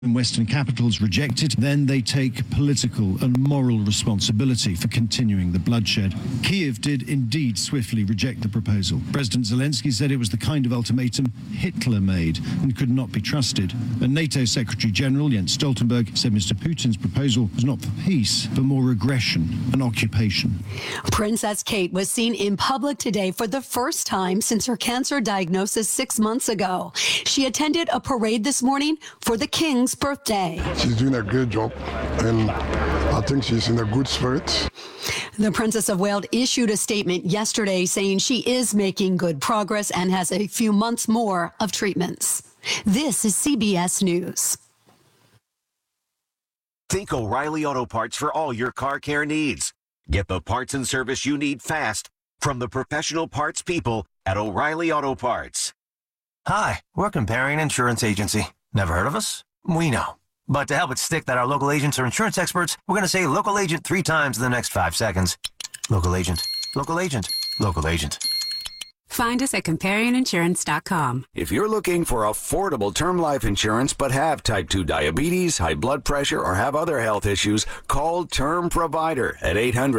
and Western capitals reject it, then they take political and moral responsibility for continuing the bloodshed. Kyiv did indeed swiftly reject the proposal. President Zelensky said it was the kind of ultimatum Hitler made and could not be trusted. And NATO Secretary General Jens Stoltenberg said Mr. Putin's proposal was not for peace, but more aggression and occupation. Princess Kate was seen in public today for the first time since her cancer diagnosis 6 months ago. She attended a parade this morning for the King's birthday. She's doing a great job, and I think she's in a good spirit. The Princess of Wales issued a statement yesterday saying she is making good progress and has a few months more of treatments. This is CBS News. Think O'Reilly Auto Parts for all your car care needs. Get the parts and service you need fast from the professional parts people at O'Reilly Auto Parts. Hi, we're Comparion Insurance Agency. Never heard of us? We know. But to help it stick that our local agents are insurance experts, we're going to say local agent 3 times in the next 5 seconds. Local agent, local agent, local agent. Find us at ComparionInsurance.com. If you're looking for affordable term life insurance but have type 2 diabetes, high blood pressure, or have other health issues, call Term Provider at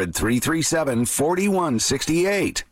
800-337-4168.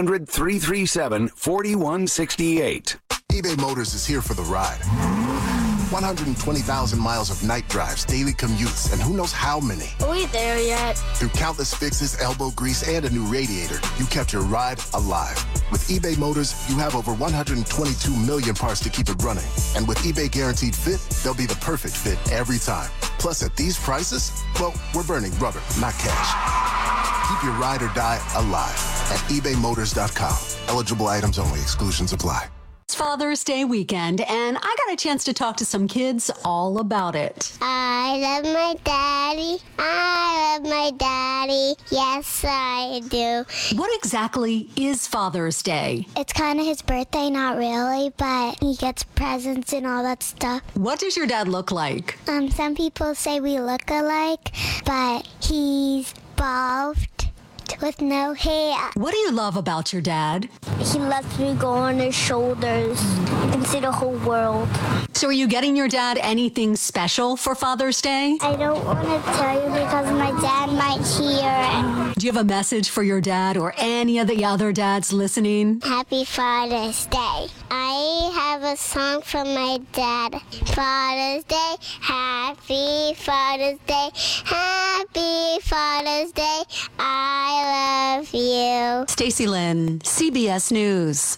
800-337-4168. eBay Motors is here for the ride. 120,000 miles of night drives, daily commutes, and who knows how many. Are we there yet? Through countless fixes, elbow grease, and a new radiator, you kept your ride alive. With eBay Motors, you have over 122 million parts to keep it running. And with eBay Guaranteed Fit, they'll be the perfect fit every time. Plus, at these prices, well, we're burning rubber, not cash. Keep your ride or die alive at ebaymotors.com. Eligible items only. Exclusions apply. It's Father's Day weekend, and I got a chance to talk to some kids all about it. I love my daddy. I love my daddy. Yes, I do. What exactly is Father's Day? It's kind of his birthday, not really, but he gets presents and all that stuff. What does your dad look like? Some people say we look alike, but he's bald with no hair. What do you love about your dad? He lets me go on his shoulders and see the whole world. So are you getting your dad anything special for Father's Day? I don't want to tell you because my dad might hear. Do you have a message for your dad or any of the other dads listening? Happy Father's Day. I have a song from my dad. Father's Day, happy Father's Day, happy Father's Day. I love you. Stacy Lynn, CBS News.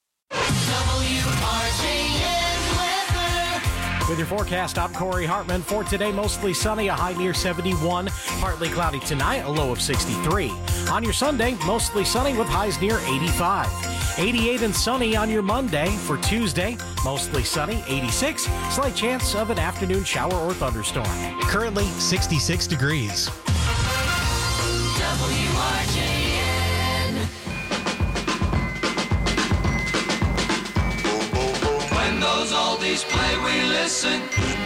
With your forecast, I'm Corey Hartman. For today, mostly sunny, a high near 71. Partly cloudy tonight, a low of 63. On your Sunday, mostly sunny with highs near 85. 88 and sunny on your Monday. For Tuesday, mostly sunny, 86. Slight chance of an afternoon shower or thunderstorm. Currently 66 degrees. WRJN. When those oldies play, we listen.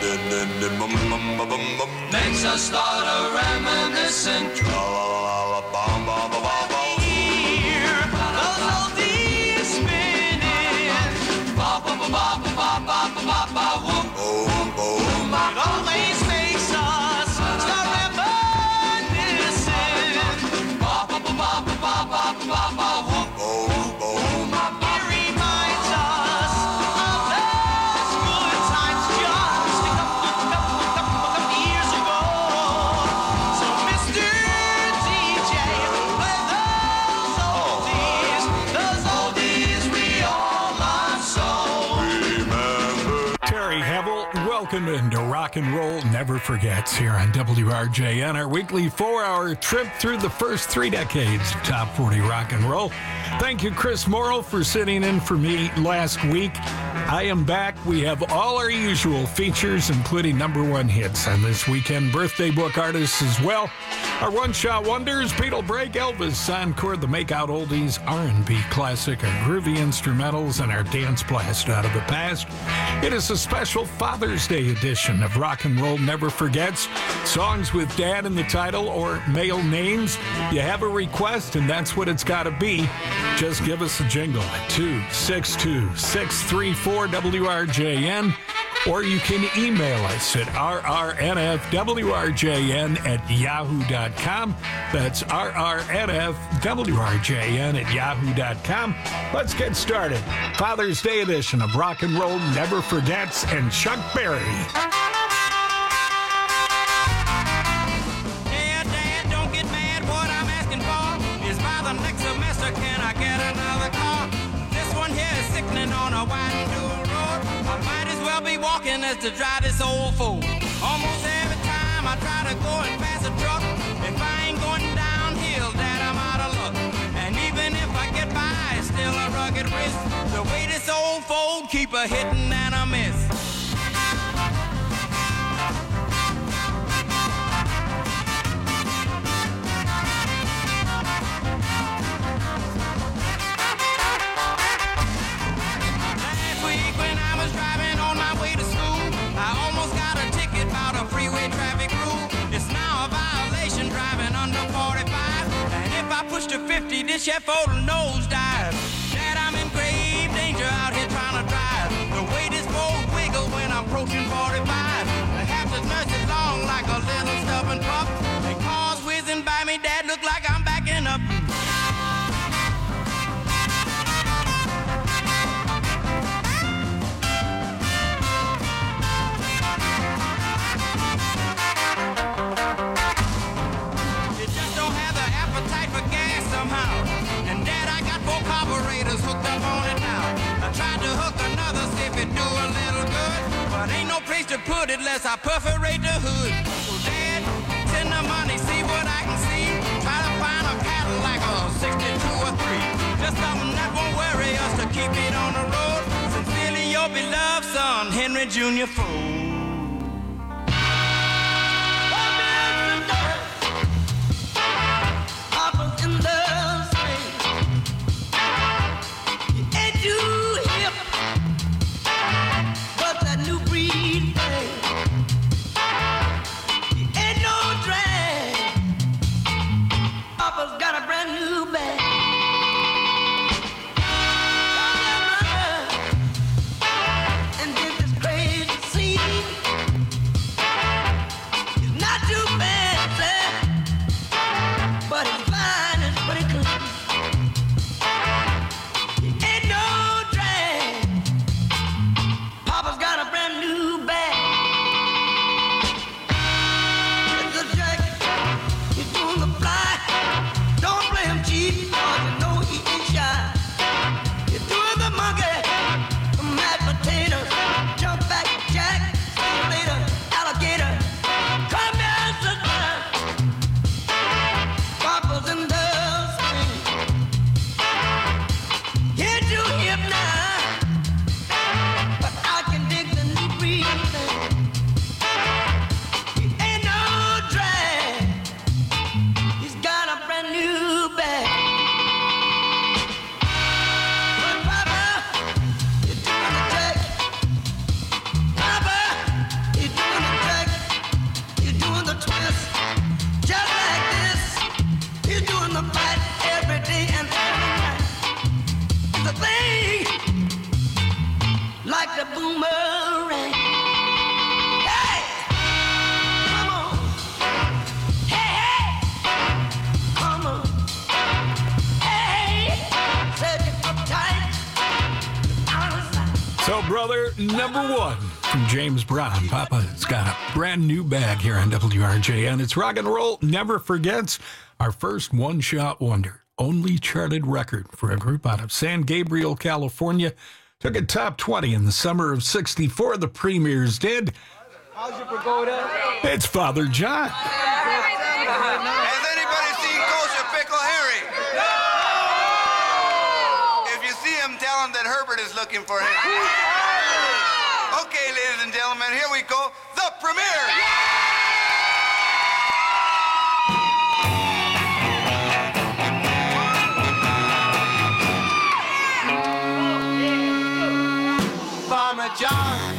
Makes us start a reminiscent. Hear those oldies spinning. Ba ba ba ba ba ba ba ba ba whoop whoop whoop. It always makes us start reminiscing. Ba ba ba ba ba ba ba ba ba whoop whoop whoop. It reminds us of those good times just a couple years ago. So Mr. DJ, play those oldies we all love so. Terry Hevel, welcome into Rock and Roll Never Forgets here on WRJN, our weekly 4-hour trip through the first 3 decades of Top 40 Rock and Roll. Thank you, Chris Morrow, for sitting in for me last week. I am back. We have all our usual features, including #1 hits on this weekend, birthday book artists as well. Our one-shot wonders, Beatle Break, Elvis, Encore, the Makeout Oldies, R&B Classic, our groovy instrumentals, and our dance blast out of the past. It is a special Father's Day edition of Rock and Roll Never Forgets. Songs with Dad in the title or male names. You have a request, and that's what it's got to be. Just give us a jingle at 262-634 WRJN. or you can email us at rrnfwrjn@yahoo.com. That's rrnfwrjn@yahoo.com. Let's get started. Father's Day edition of Rock and Roll Never Forgets and Chuck Berry. Dad, don't get mad. What I'm asking for is by the next semester, can I get another car? This one here is sickening on a wide and dual road. I might as well be walking as to drive this old fool. Almost every time I try to go and pass a truck, if I ain't going downhill, Dad, I'm out of luck. And even if I get by, it's still a rugged risk. The way this old fold keep a hitting and a miss. Push to 50, this here photo nosedive. Dad, I'm in grave danger out here trying to drive. The way this road wiggle when I'm approaching 45. Perhaps it's nursing long like a little stubborn pup. And cars whizzing by me, Dad, look like I'm backing up. To put it less I perforate the hood. So Dad, send the money, see what I can see. Try to find a Cadillac or 62 or 3. Just something that won't worry us to keep it on the road. Sincerely your beloved son, Henry Jr. Ford. Brother number one from James Brown. Papa's got a brand new bag here on WRJN. It's Rock and Roll Never Forgets, our first one-shot wonder. Only charted record for a group out of San Gabriel, California. Took a top 20 in the summer of '64. The Premiers did. How's your pagoda? It's Father John. Has anybody seen Kosher Pickle Harry? No! If you see him, tell him that Herbert is looking for him. Okay, ladies and gentlemen, here we go. The Premiere! Farmer John.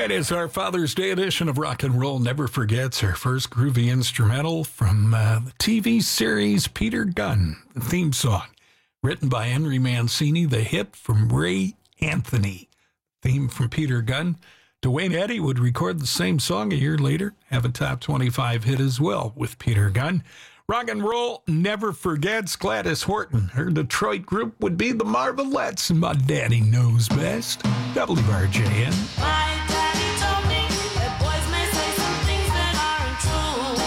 right, it's our Father's Day edition of Rock and Roll Never Forgets, our first groovy instrumental from the TV series Peter Gunn, the theme song, written by Henry Mancini, the hit from Ray Anthony. Theme from Peter Gunn. Duane Eddy would record the same song a year later, have a top 25 hit as well with Peter Gunn. Rock and Roll Never Forgets Gladys Horton. Her Detroit group would be the Marvelettes, and My Daddy Knows Best. WRJN. My daddy told me that boys may say some things that aren't true.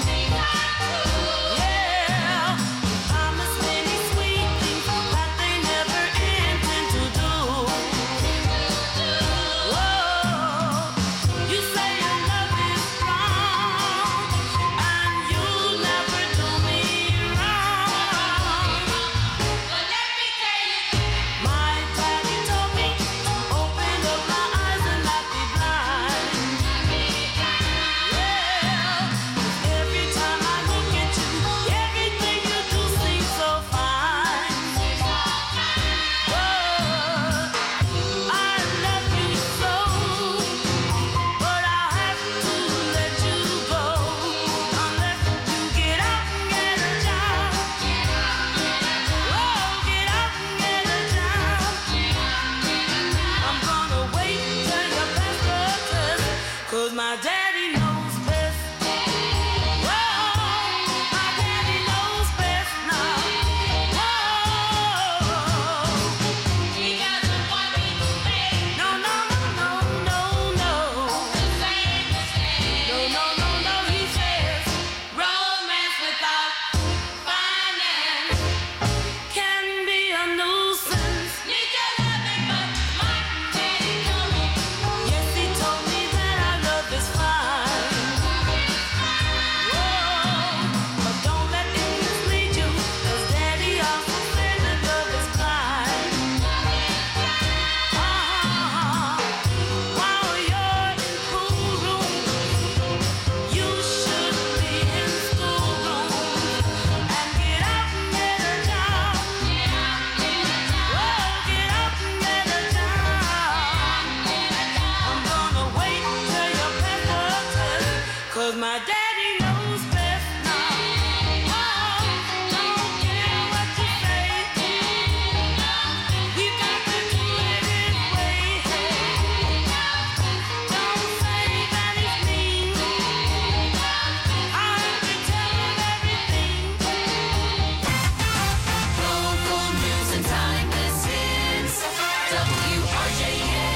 Yeah, he promised many sweet things that they never intend to do. Whoa, you say your love is strong, and you'll never do me wrong. But let me tell you, my daddy told me, open up my eyes and not be blind. Yeah, every time I look at you, everything you do seems so fine. Whoa, I love you so, but I'll have to let you go unless you get out and get a job. Whoa, get out and get a job. I'm gonna wait till your best test, 'cause my daddy knows best. Whoa, my daddy knows best now. Whoa, he doesn't want me to stay. No, no, no, no, no, no. No, no, no, he says romance without finance can be a nuisance. Need your loving, but my daddy told me. Yes, he told me that our love is fine. Whoa, but don't let it mislead you, 'cause daddy also said that love is blind. While you're in cool room, you should be in schoolroom and get out and get a job. Whoa, get out and get a job. I'm gonna wait till your pepper test, 'cause my daddy knows best now. Oh, don't care what you say. We got to do it his way. Don't say that he's mean. I have to tell him everything. Local news and timeless hits. WRJN.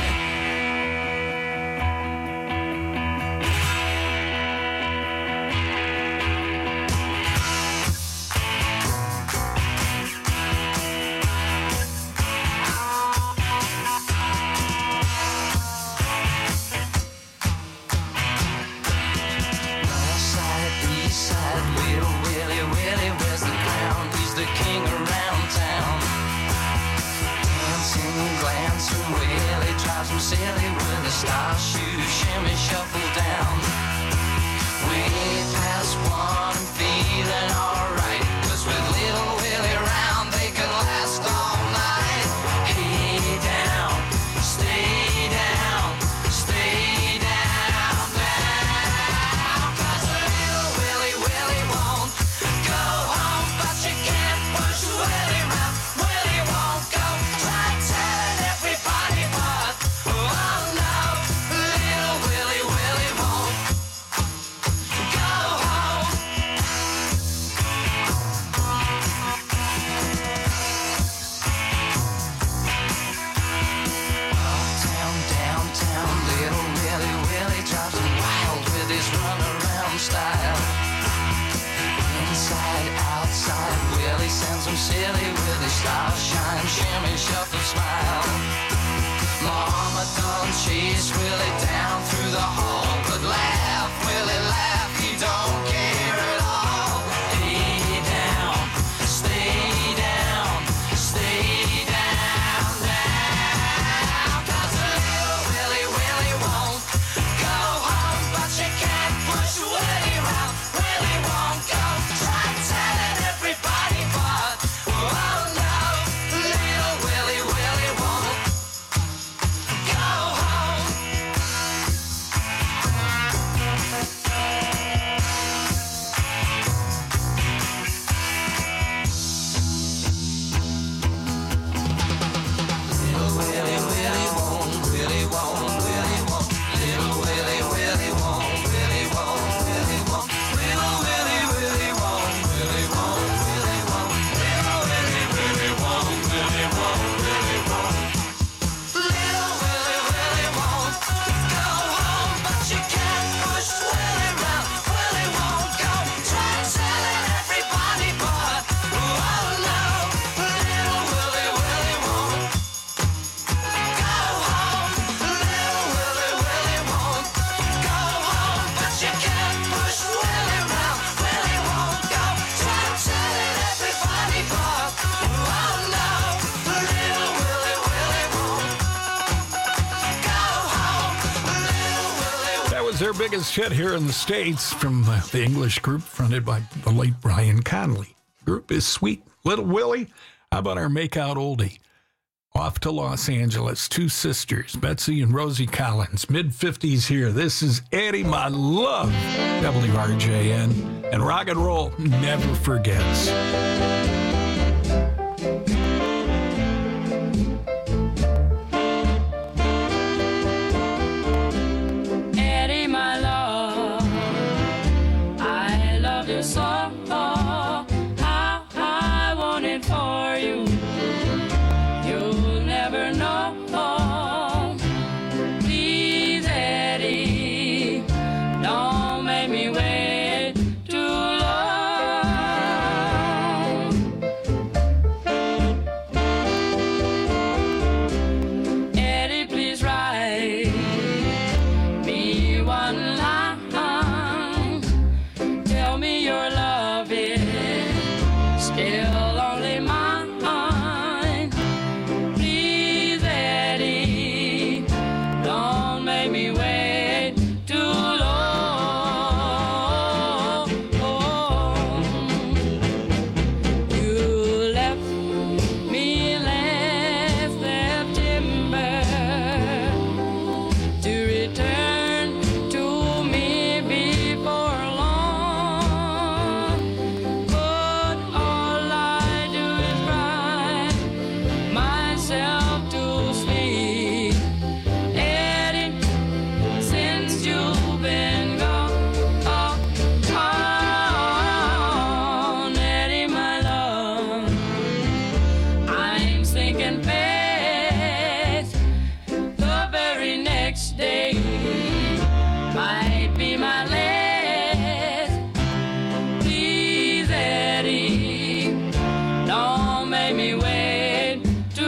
North side, east side, Little Willie, Willie wears the crown. He's the king around town. Dancing, glancing, Willie drives him silly with a star shoe, shimmy, shuffle down. Way past one and feeling alright, 'cause with Little Willie round, they can last all night. Hey down, stay down, stay down, down. 'Cause Little Willie, Willie won't go home, but you can't push Willie round. Willie won't go. Try telling everybody what. Oh no, Little Willie, Willie won't go home. Uptown, downtown, Little Willie, Willie drives him wild with his runaround style. Inside, outside, Willie sends him silly with his star shine, shimmy, shuffle, smile. Mama don't chase Willie down through the hall, but laugh, Willie, laugh, he don't care at all. Hey down, stay down, stay down, down. 'Cause Little Willie, Willie won't go home, but you can't push Willie round. Willie won't go. Try telling everybody what. Oh no, Little Willie, Willie won't go home. was their biggest hit here in the States from the English group fronted by the late Brian Conley. Group is Sweet Little Willie. How about our Makeout Oldie? Off to Los Angeles, two sisters, Betsy and Rosie Collins, mid-50s here. This is Eddie, my love, WRJN, and rock and roll never forgets. Eddie, my love, I love you so. How I want it for you. You'll never know. Please, Eddie, don't make me wait too long. Eddie, please write me one line. Tell me your love is still only mine. Please, Eddie, don't make me wait too long. You left me last September to return to me before long. But all I do is cry myself to sleep. Eddie, since you've been gone, Eddie, my love, I'm sinking fast. The very next day might be my last. Please, Eddie, don't make me wait too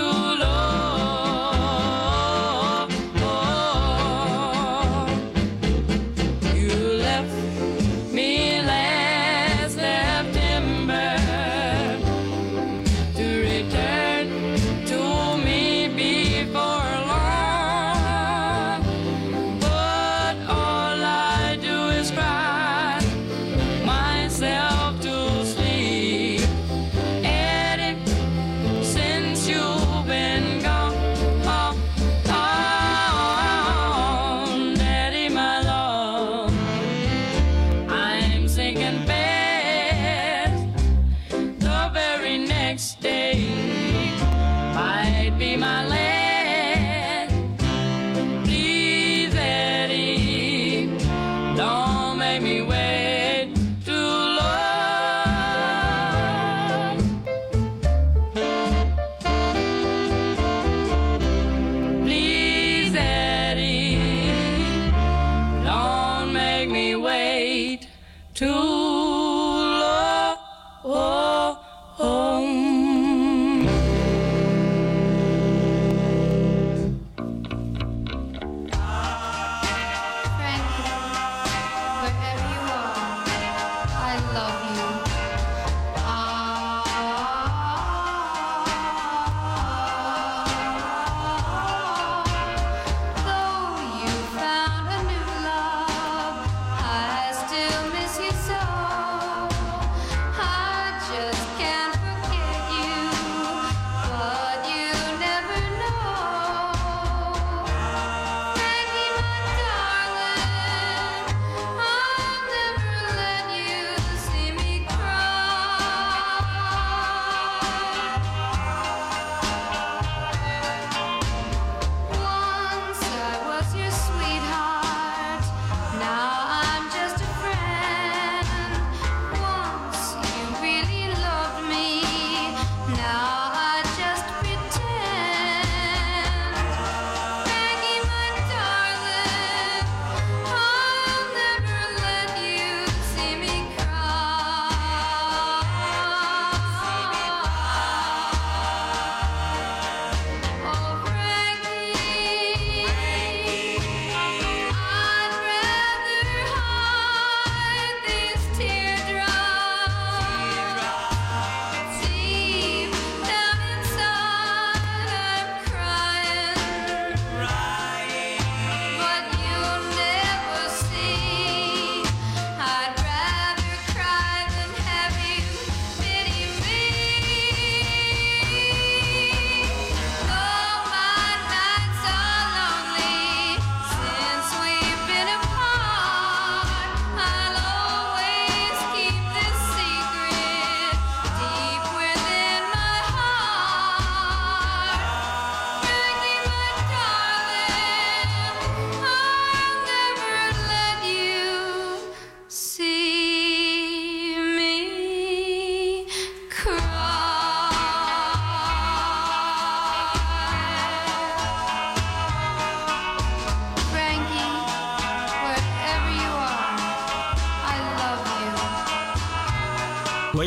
long. You left me last September to return to me before long. But all I do is cry myself to sleep. Eddie, since you've been gone, Eddie, my love, I'm sinking fast. The very next day might be my last. Please, Eddie, don't make me wait too long. Please, Eddie, don't make me wait too long.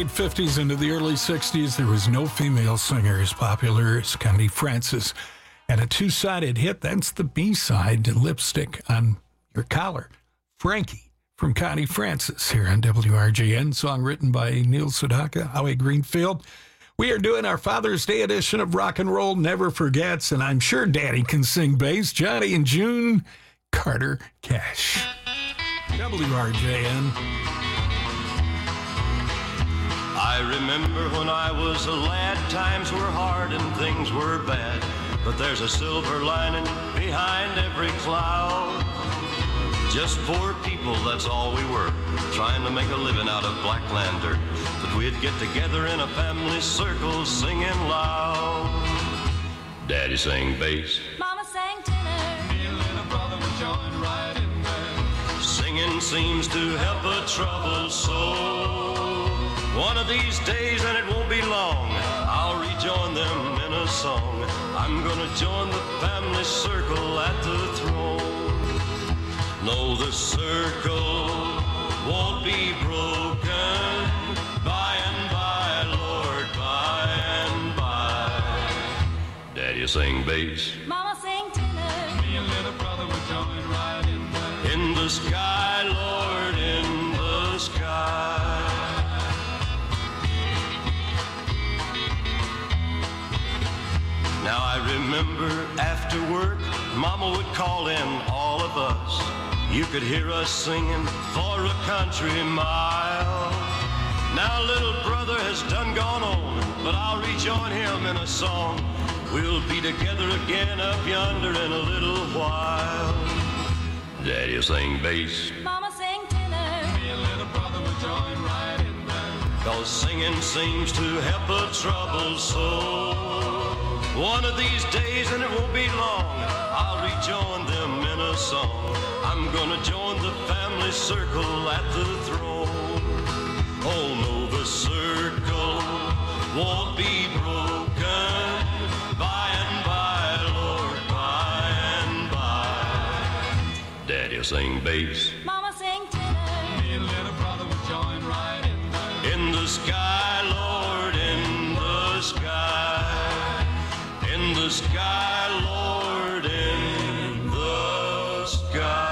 late 50s into the early 60s, there was no female singer as popular as Connie Francis. And a two-sided hit, that's the B-side to Lipstick on Your Collar. Frankie from Connie Francis here on WRJN, song written by Neil Sedaka, Howie Greenfield. We are doing our Father's Day edition of Rock and Roll Never Forgets, and I'm sure Daddy can sing bass. Johnny and June Carter Cash. WRJN. I remember when I was a lad, times were hard and things were bad, but there's a silver lining behind every cloud. Just poor people, that's all we were, trying to make a living out of blackland dirt. But we'd get together in a family circle, singing loud. Daddy sang bass, Mama sang tenor, me and little brother would join right in there. Singing seems to help a troubled soul. One of these days, and it won't be long, I'll rejoin them in a song. I'm gonna join the family circle at the throne. No, the circle won't be broken. By and by, Lord, by and by. Daddy sing bass, Mama sang tenor, me and little brother would join right in there. In the sky, Lord, in the sky. Now I remember after work, Mama would call in all of us. You could hear us singing for a country mile. Now little brother has done gone on, but I'll rejoin him in a song. We'll be together again up yonder in a little while. Daddy'll sing bass, Mama sang tenor, me and little brother will join right in there. 'Cause singing seems to help a troubled soul. One of these days, and it won't be long, I'll rejoin them in a song. I'm gonna join the family circle at the throne. Oh no, the circle won't be broken. By and by, Lord, by and by. Daddy'll sing bass, Mama sang tenor, me and little brother will join right in there. In the sky, Lord, in the sky. In the sky, Lord, in the sky.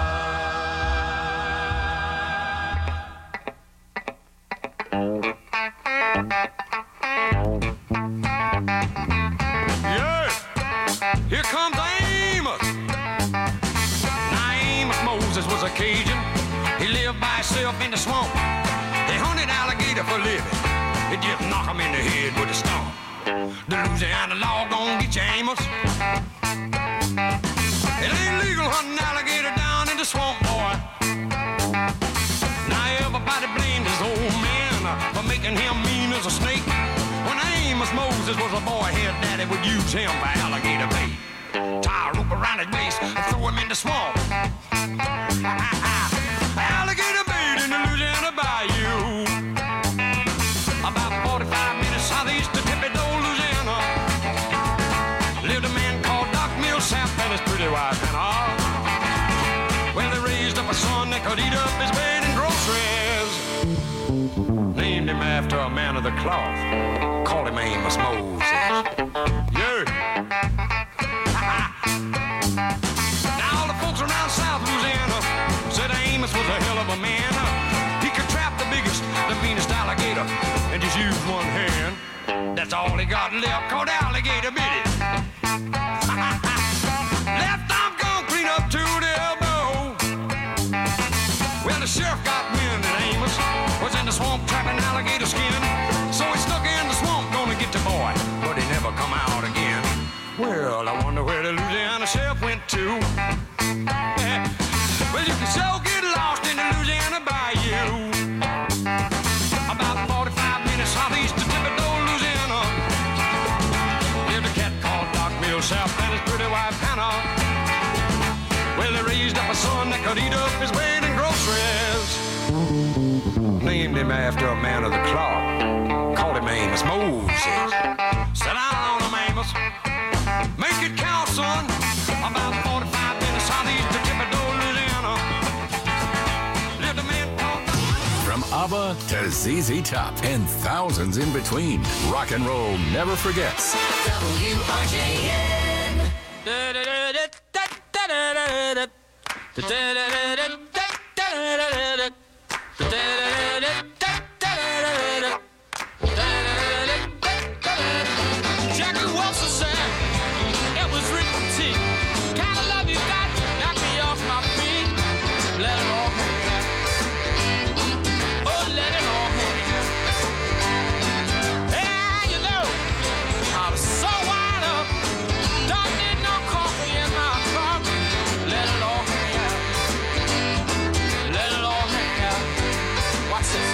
Yeah, here comes Amos. Now Amos Moses was a Cajun. He lived by himself in the swamp. He hunted alligator for living. He just knock him in the head with a stump. The Louisiana law gon' get you, Amos. It ain't legal hunting alligator down in the swamp, boy. Now everybody blamed his old man for making him mean as a snake. When Amos Moses was a boy, his daddy would use him for alligator bait. Tie a rope around his waist and throw him in the swamp. Alligator bait in the Louisiana bayou. About 45 minutes southeast of Tippy-Toe, Louisiana, lived a man called Doc Millsap and his pretty wife Hannah. Well, they raised up a son that could eat up his bed and groceries. Named him after a man of the cloth. Called him Amos Moses. Yeah. Now all the folks around South Louisiana said Amos was a hell of a man. He could trap the biggest, the meanest alligator and just use one hand. That's all he got left, called alligator bit it. Left arm gone clean up to the elbow. Well, the sheriff got wind that Amos was in the swamp trapping alligator skin. So he stuck in the swamp, gonna get the boy, but he never come out again. Well, I wonder where the Louisiana sheriff went to. Well, you can so get lost in the Louisiana bayou. About 45 minutes southeast of Tippy-Toe, Louisiana, lived a cat called Doc Millsap and his pretty wife Hannah. Well, they raised up a son that could eat up his weight in groceries. Named him after a man of the cloth. Called him Amos Moses. Sit down on him, Amos. Make it count, son. About 45 minutes southeast of Tippy-Toe, Louisiana, lived a man called... From ABBA Alabama to ZZ Top and thousands in between. Rock and roll never forgets. WRJN. Jackie Wilson said it was written kind of love you got knock me off my feet. Let it all hang out. Oh, let it all hang out. Yeah, you know, I was so wired up. Don't need no coffee in my cup. Let it all hang out. Let it all hang out. Watch this.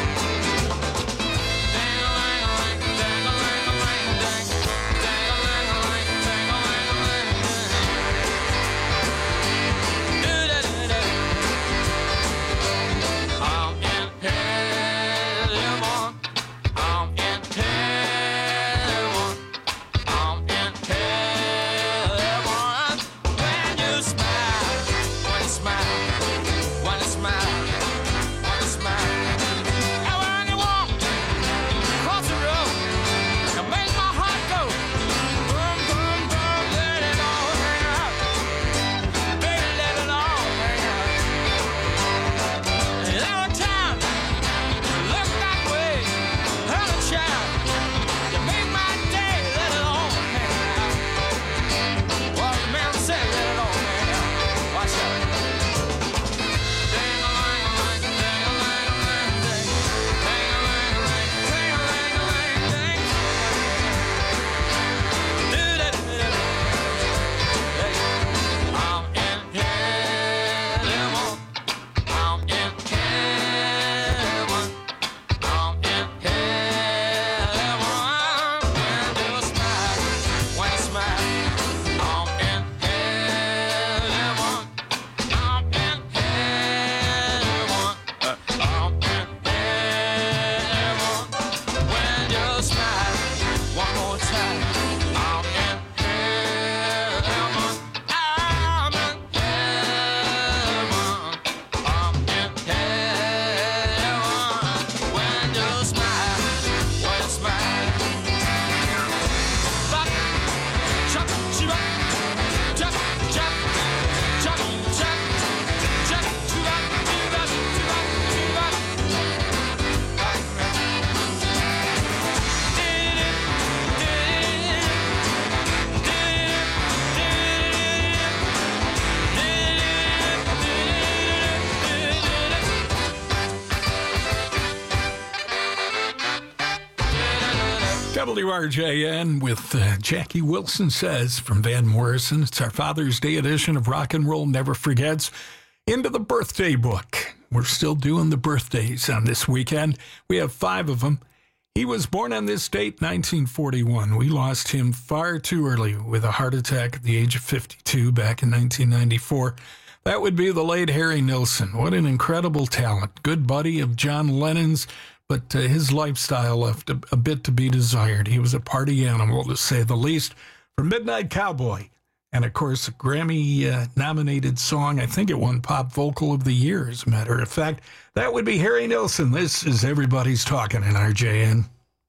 WRJN with Jackie Wilson Says from Van Morrison. It's our Father's Day edition of Rock and Roll Never Forgets. Into the birthday book. We're still doing the birthdays on this weekend. We have 5 of them. He was born on this date, 1941. We lost him far too early with a heart attack at the age of 52 back in 1994. That would be the late Harry Nilsson. What an incredible talent. Good buddy of John Lennon's. But his lifestyle left a bit to be desired. He was a party animal, to say the least. For Midnight Cowboy, and of course, a Grammy-nominated song. I think it won Pop Vocal of the Year, as a matter of fact. That would be Harry Nilsson. This is Everybody's Talking in RJN.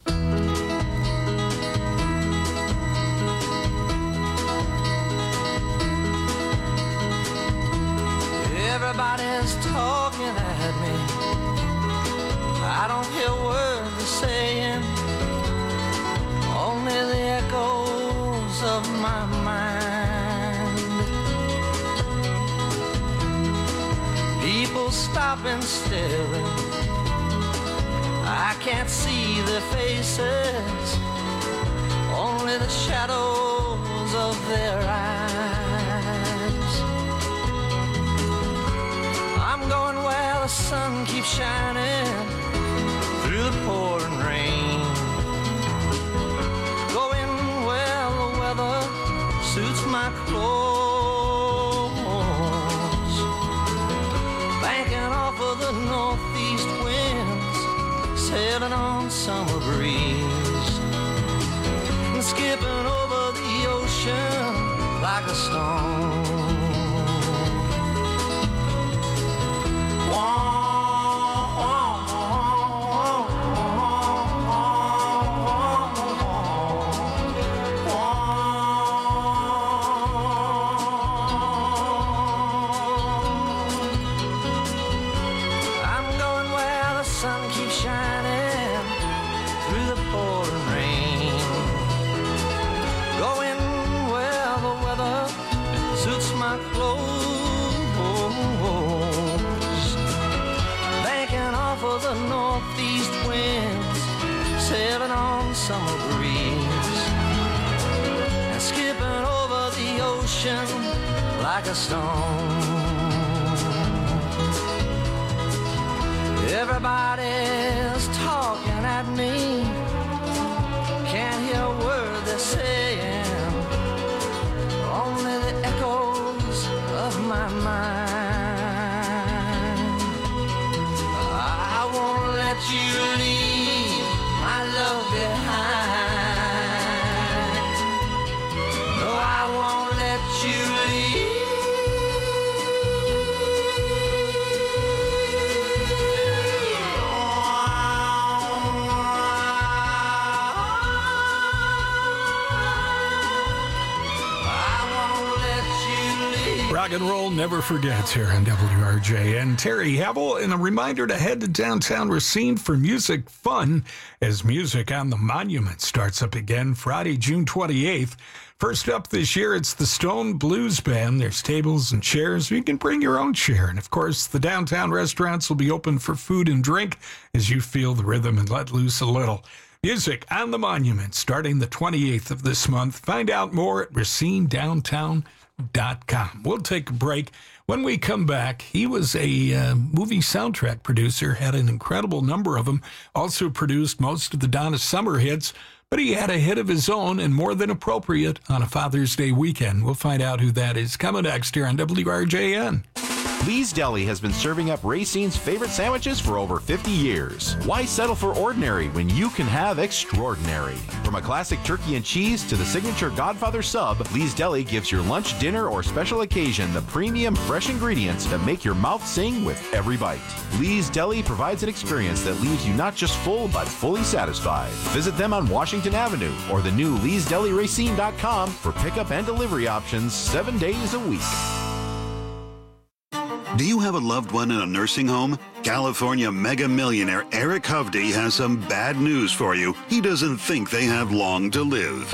Everybody's talking at me. I don't hear words they're saying, only the echoes of my mind. People stopping, staring. I can't see their faces, only the shadows of their eyes. I'm going where the sun keeps shining through the pouring rain, going where the weather suits my clothes, banking off of the northeast winds, sailing on summer breeze, and skipping over the ocean like a stone. Wah, wah, wah. breeze and skipping over the ocean like a stone. Everybody's talking at me, can't hear a word they're saying, only the echoes of my mind. I won't let you leave my love behind. No, I won't let you leave. Rock and roll never forgets here on WRJN. Terry Havel, and a reminder to head to downtown Racine for music fun as Music on the Monument starts up again Friday, June 28th. First up this year, it's the Stone Blues Band. There's tables and chairs. You can bring your own chair. And, of course, the downtown restaurants will be open for food and drink as you feel the rhythm and let loose a little. Music on the Monument starting the 28th of this month. Find out more at RacineDowntown.com. We'll take a break. When we come back, he was a movie soundtrack producer, had an incredible number of them, also produced most of the Donna Summer hits, but he had a hit of his own and more than appropriate on a Father's Day weekend. We'll find out who that is coming next here on WRJN. Lee's Deli has been serving up Racine's favorite sandwiches for over 50 years. Why settle for ordinary when you can have extraordinary? From a classic turkey and cheese to the signature Godfather sub, Lee's Deli gives your lunch, dinner, or special occasion the premium fresh ingredients that make your mouth sing with every bite. Lee's Deli provides an experience that leaves you not just full, but fully satisfied. Visit them on Washington Avenue or the new Lee'sDeliRacine.com for pickup and delivery options 7 days a week. Do you have a loved one in a nursing home? California mega millionaire Eric Hovde has some bad news for you. He doesn't think they have long to live.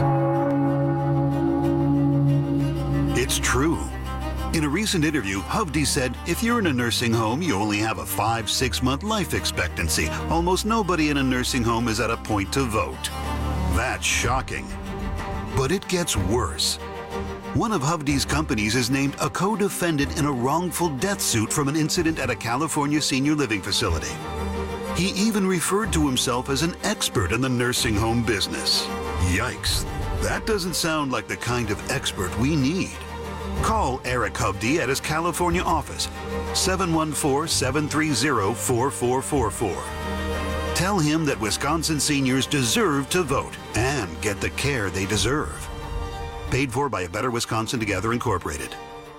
It's true. In a recent interview, Hovde said, if you're in a nursing home, you only have a 5-6 month life expectancy. Almost nobody in a nursing home is at a point to vote. That's shocking. But it gets worse. One of Hovde's companies is named a co-defendant in a wrongful death suit from an incident at a California senior living facility. He even referred to himself as an expert in the nursing home business. Yikes. That doesn't sound like the kind of expert we need. Call Eric Hovde at his California office, 714-730-4444. Tell him that Wisconsin seniors deserve to vote and get the care they deserve. Paid for by A Better Wisconsin Together, Incorporated.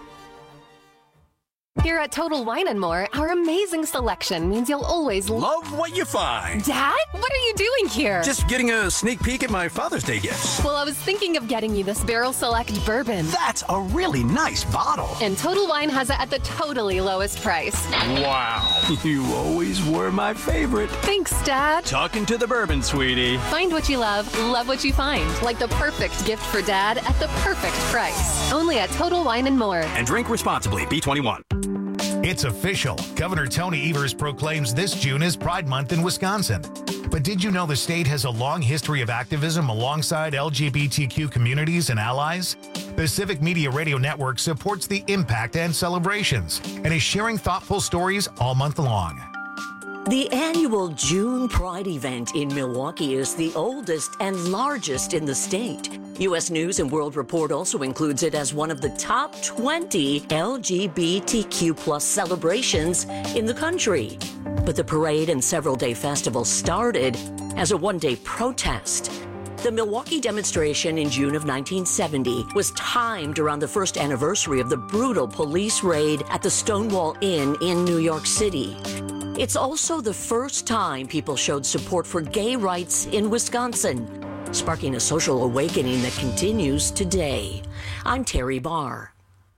Here at Total Wine & More, our amazing selection means you'll always love what you find. Dad, what are you doing here? Just getting a sneak peek at my Father's Day gifts. Well, I was thinking of getting you this Barrel Select bourbon. That's a really nice bottle. And Total Wine has it at the totally lowest price. Wow. You always were my favorite. Thanks, Dad. Talking to the bourbon, sweetie. Find what you love what you find. Like the perfect gift for Dad at the perfect price. Only at Total Wine & More. And drink responsibly. B21. It's official. Governor Tony Evers proclaims this June is Pride Month in Wisconsin. But did you know the state has a long history of activism alongside LGBTQ communities and allies? The Civic Media Radio Network supports the impact and celebrations and is sharing thoughtful stories all month long. The annual June Pride event in Milwaukee is the oldest and largest in the state. U.S. News & World Report also includes it as one of the top 20 LGBTQ+ celebrations in the country. But the parade and several-day festival started as a one-day protest. The Milwaukee demonstration in June of 1970 was timed around the first anniversary of the brutal police raid at the Stonewall Inn in New York City. It's also the first time people showed support for gay rights in Wisconsin, sparking a social awakening that continues today. I'm Terry Barr.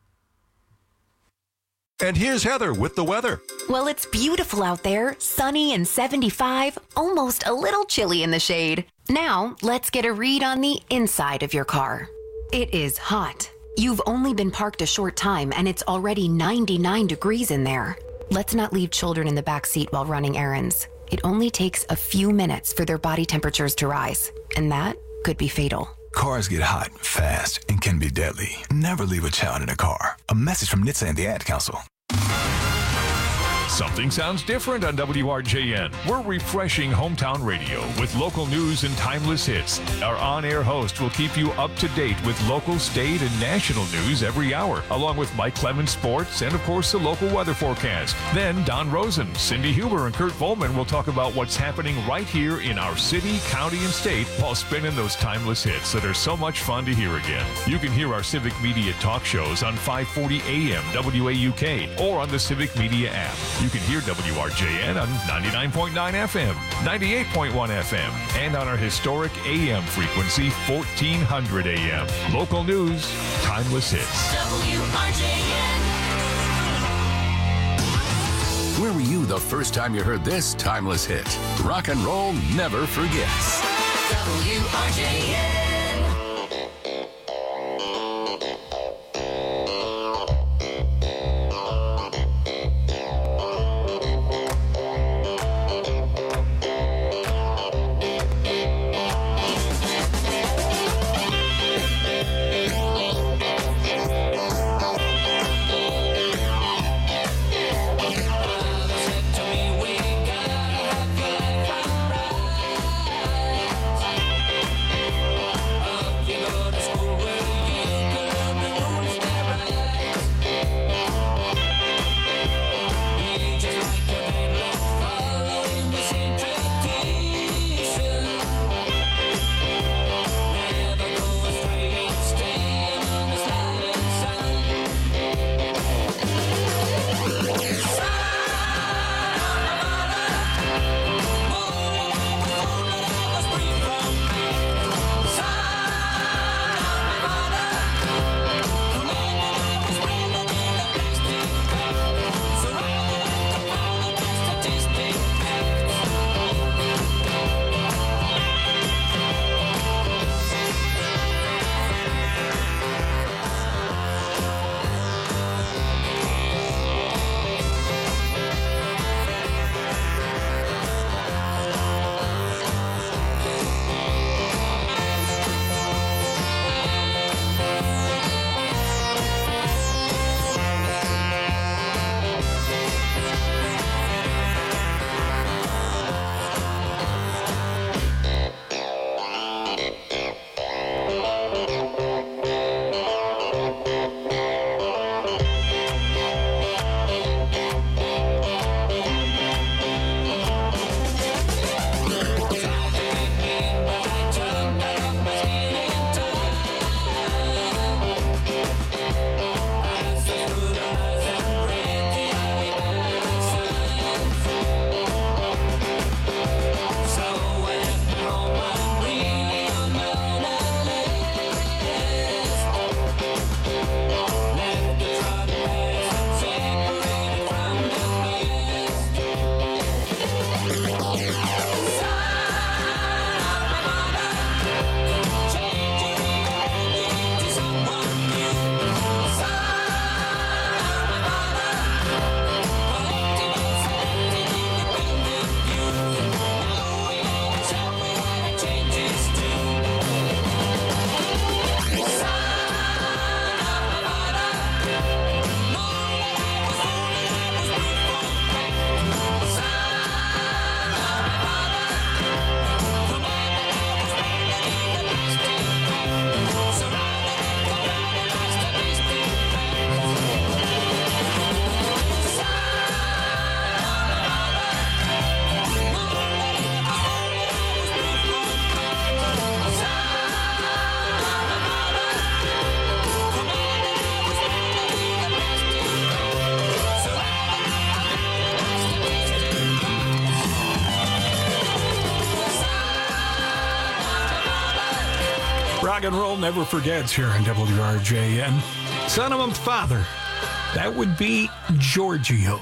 And here's Heather with the weather. Well, it's beautiful out there, sunny and 75, almost a little chilly in the shade. Now, let's get a read on the inside of your car. It is hot. You've only been parked a short time and it's already 99 degrees in there. Let's not leave children in the back seat while running errands. It only takes a few minutes for their body temperatures to rise, and that could be fatal. Cars get hot, fast, and can be deadly. Never leave a child in a car. A message from NHTSA and the Ad Council. Something sounds different on WRJN. We're refreshing hometown radio with local news and timeless hits. Our on-air host will keep you up to date with local, state, and national news every hour, along with Mike Clemens Sports and, of course, the local weather forecast. Then Don Rosen, Cindy Huber, and Kurt Volman will talk about what's happening right here in our city, county, and state while spinning those timeless hits that are so much fun to hear again. You can hear our Civic Media talk shows on 540 AM WAUK or on the Civic Media app. You can hear WRJN on 99.9 FM, 98.1 FM, and on our historic AM frequency, 1400 AM. Local news, timeless hits. WRJN. Where were you the first time you heard this timeless hit? Rock and roll never forgets. WRJN. Rock and roll never forgets here on WRJN. Son of a father. That would be Giorgio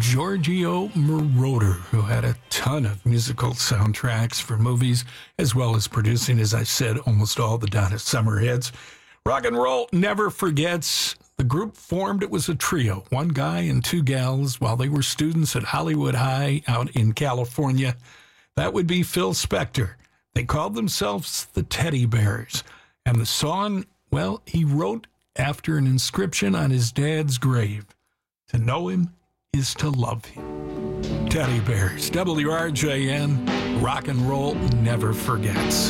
Moroder, who had a ton of musical soundtracks for movies, as well as producing, as I said, almost all the Donna Summer hits. Rock and roll never forgets. The group formed, it was a trio, one guy and two gals, while they were students at Hollywood High out in California. That would be Phil Spector. They called themselves the Teddy Bears. And the song, well, he wrote after an inscription on his dad's grave. To know him is to love him. Teddy Bears, WRJN, rock and roll never forgets.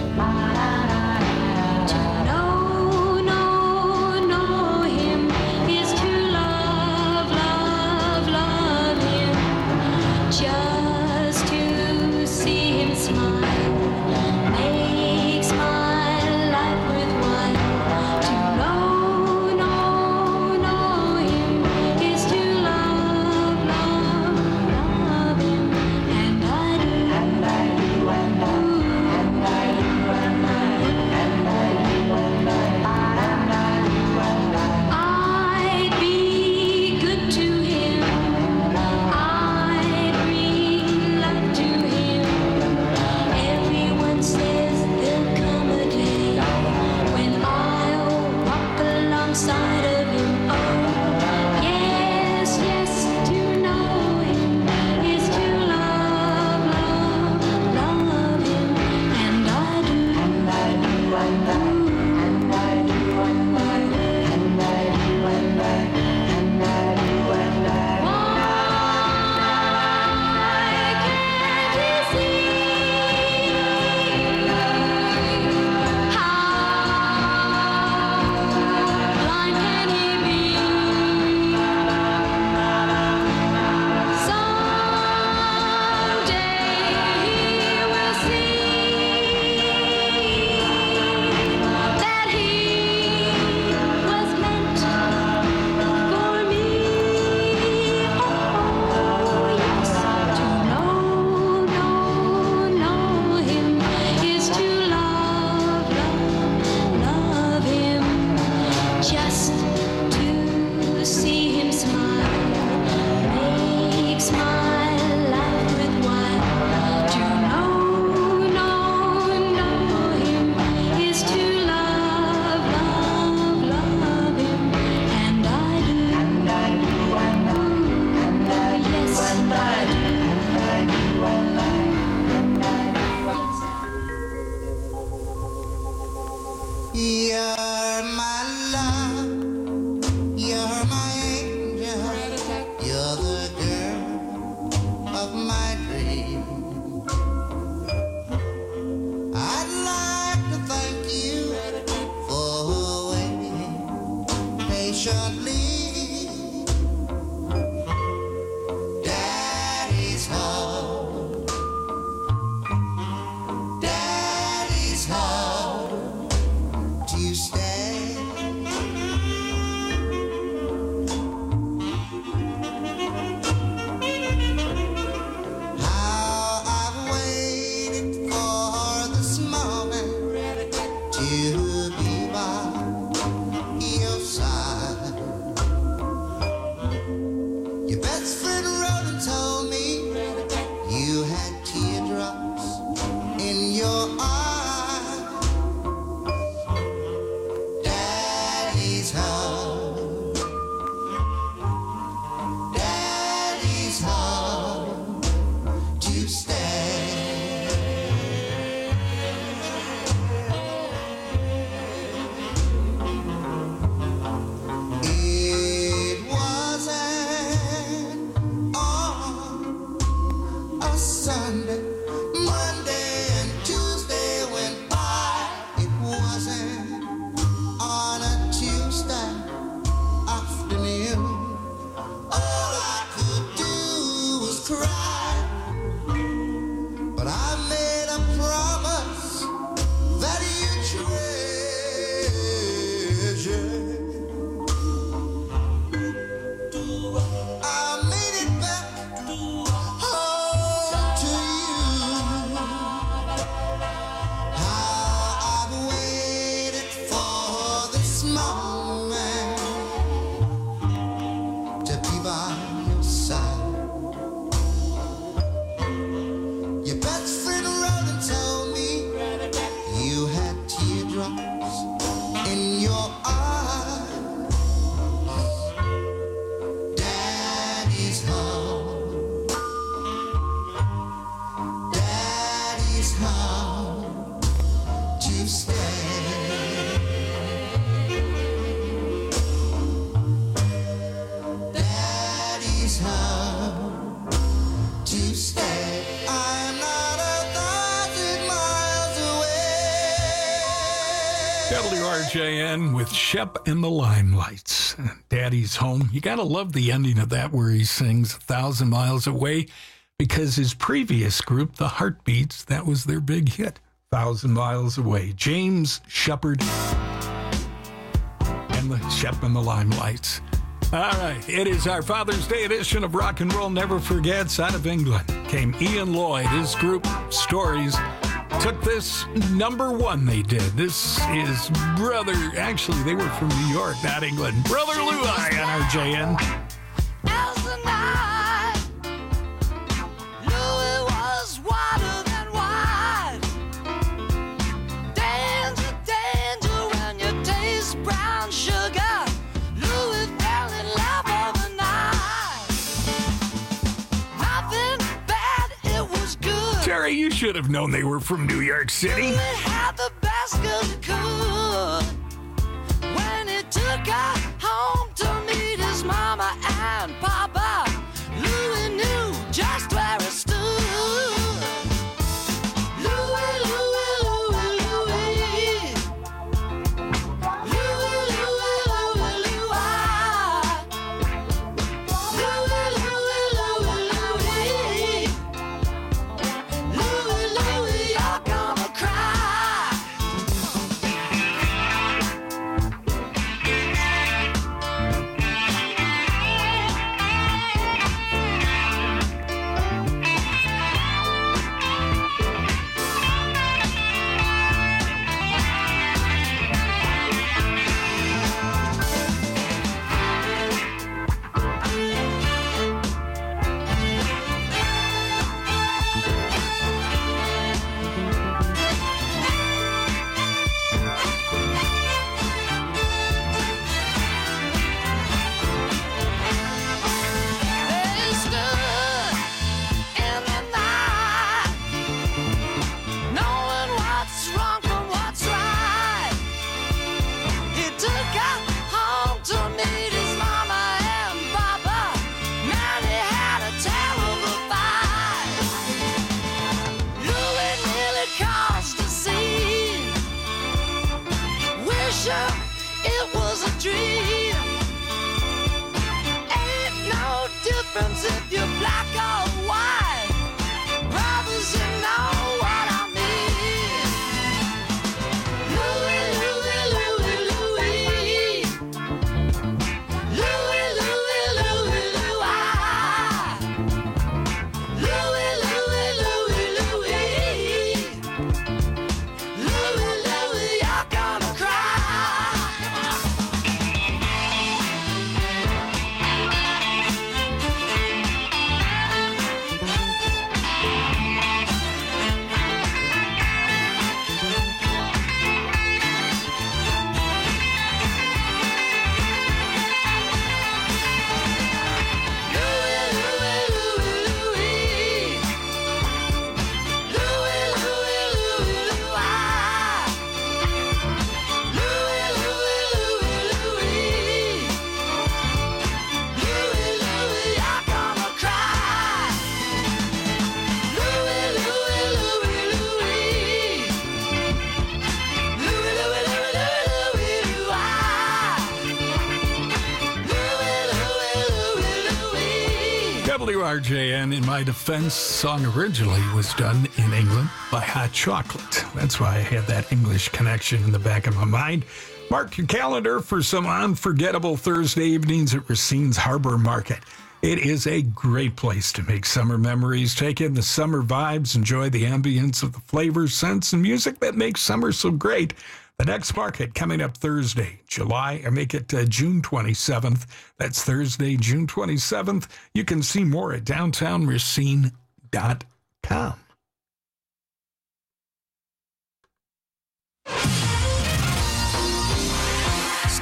Just to see him smile makes my life worthwhile. To know him is to love him, and I I'd be good to him. I'd bring love to him. Everyone says there'll come a day when I'll walk alongside of him. Oh, yes, to know him is to love him, and I just to see him smile makes my life worthwhile. To know him is to love him, and I do. Yes, and I do. You're my love, you're my angel, you're the girl of my dream. I'd like to thank you for waiting patiently. Daddy's home, Daddy's home to stay. How I've waited for this moment to be by your side. Your best friend wrote and told me you had teardrops in your eyes. Daddy's home, Daddy's home to stay. WRJN with Shep and the Limelights. Daddy's Home. You got to love the ending of that where he sings 1,000 Miles Away, because his previous group, the Heartbeats, that was their big hit, 1,000 Miles Away. James Shepard and the Shep and the Limelights. All right, it is our Father's Day edition of Rock and Roll Never Forgets. Out of England came Ian Lloyd. His group, Stories, took this number one they did. This is actually they were from New York, not England. Brother Louie on RJN. As the night, Louis was wider than wide. Danger, danger when you taste brown sugar. Louis fell in love overnight. Nothing bad, it was good. Terry, you should have known they were from New York City. Louis had the best girl he could. When he took her home to meet his mama and papa, Louis knew just where he stood. Louis, Louis, Louis, Louis. Louis, Louis, Louis, Louis. Louis, Louis, Louis, Louis. Louis, Louis, you're gonna cry. They stood in the night, knowing what's wrong from what's right. He took her home to meet his mama and papa. Man, he had a terrible fight. Louis nearly caused a scene, wishing it was a dream. Ain't no difference if you're black or white. Brothers, you know what I mean. Louis, Louis, Louis, Louis. Louis, Louis, Louis, Louis. Louis, Louis, Louis, Louis. Louis, Louis, you're gonna cry. WRJN, in my defense, song originally was done in England by Hot Chocolate. That's why I had that English connection in the back of my mind. Mark your calendar for some unforgettable Thursday evenings at Racine's Harbor Market. It is a great place to make summer memories, take in the summer vibes, enjoy the ambience of the flavors, scents, and music that makes summer so great. The next market coming up Thursday, June 27th. That's Thursday, June 27th. You can see more at downtownracine.com.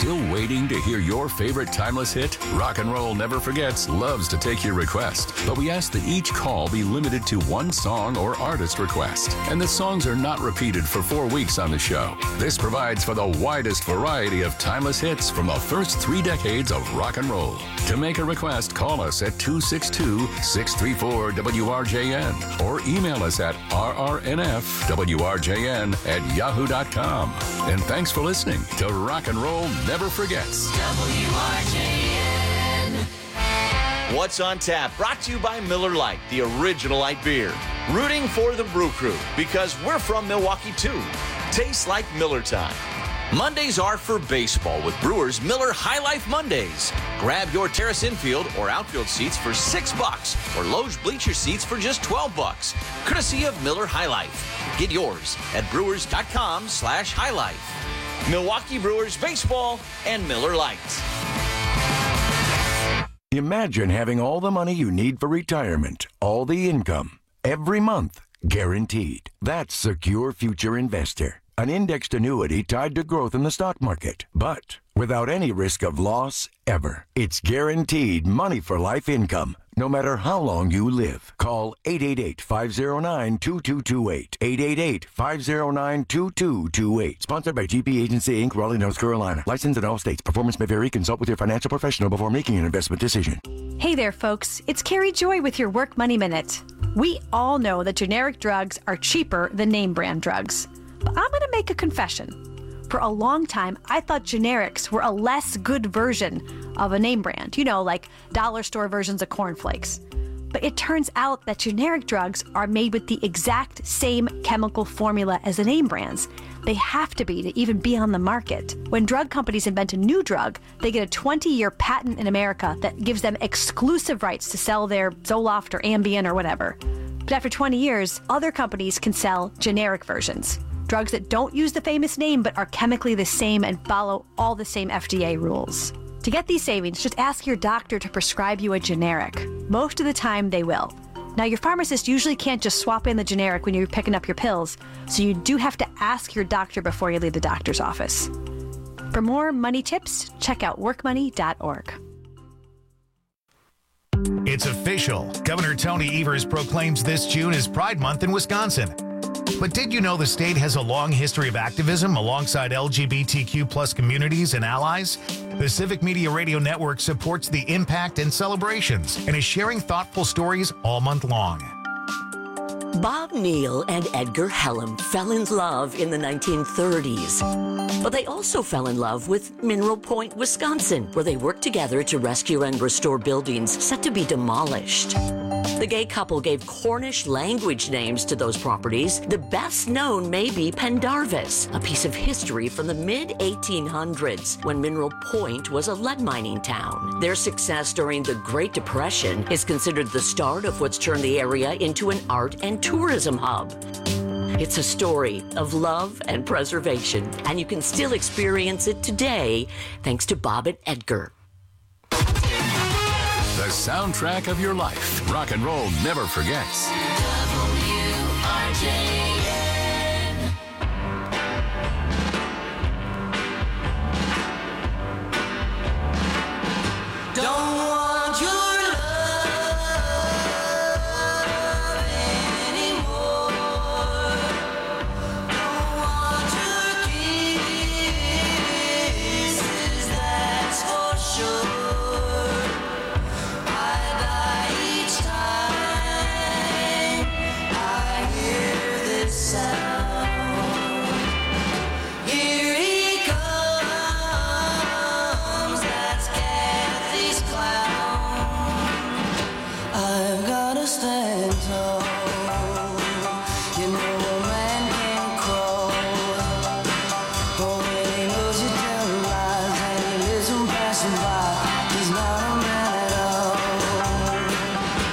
Still waiting to hear your favorite timeless hit? Rock and Roll Never Forgets loves to take your request, but we ask that each call be limited to one song or artist request, and the songs are not repeated for 4 weeks on the show. This provides for the widest variety of timeless hits from the first 3 decades of rock and roll. To make a request, call us at 262-634-WRJN or email us at rrnfwrjn@yahoo.com. And thanks for listening to Rock and Roll Never Forgets. WRJN. What's on Tap? Brought to you by Miller Lite, the original light beer. Rooting for the Brew Crew because we're from Milwaukee too. Tastes like Miller time. Mondays are for baseball with Brewers Miller High Life Mondays. Grab your terrace infield or outfield seats for $6 or Loge bleacher seats for just $12. Courtesy of Miller High Life. Get yours at brewers.com/highlife. Milwaukee Brewers baseball and Miller Lite. Imagine having all the money you need for retirement, all the income, every month, guaranteed. That's Secure Future Investor, an indexed annuity tied to growth in the stock market, but without any risk of loss ever. It's guaranteed money for life income, no matter how long you live. Call 888-509-2228. 888-509-2228. Sponsored by GP Agency, Inc., Raleigh, North Carolina. Licensed in all states. Performance may vary. Consult with your financial professional before making an investment decision. Hey there, folks. It's Carrie Joy with your Work Money Minute. We all know that generic drugs are cheaper than name brand drugs. But I'm going to make a confession. For a long time, I thought generics were a less good version of a name brand. You know, like dollar store versions of cornflakes. But it turns out that generic drugs are made with the exact same chemical formula as the name brands. They have to be to even be on the market. When drug companies invent a new drug, they get a 20-year patent in America that gives them exclusive rights to sell their Zoloft or Ambien or whatever. But after 20 years, other companies can sell generic versions. Drugs that don't use the famous name but are chemically the same and follow all the same FDA rules. To get these savings, just ask your doctor to prescribe you a generic. Most of the time, they will. Now, your pharmacist usually can't just swap in the generic when you're picking up your pills, so you do have to ask your doctor before you leave the doctor's office. For more money tips, check out workmoney.org. It's official. Governor Tony Evers proclaims this June is Pride Month in Wisconsin. But did you know the state has a long history of activism alongside LGBTQ plus communities and allies? The Civic Media Radio Network supports the impact and celebrations and is sharing thoughtful stories all month long. Bob Neal and Edgar Hellam fell in love in the 1930s. But they also fell in love with Mineral Point, Wisconsin, where they worked together to rescue and restore buildings set to be demolished. The gay couple gave Cornish language names to those properties. The best known may be Pendarvis, a piece of history from the mid-1800s when Mineral Point was a lead mining town. Their success during the Great Depression is considered the start of what's turned the area into an art and tourism hub. It's a story of love and preservation, and you can still experience it today thanks to Bob and Edgar. The soundtrack of your life. Rock and Roll Never Forgets. WRJN.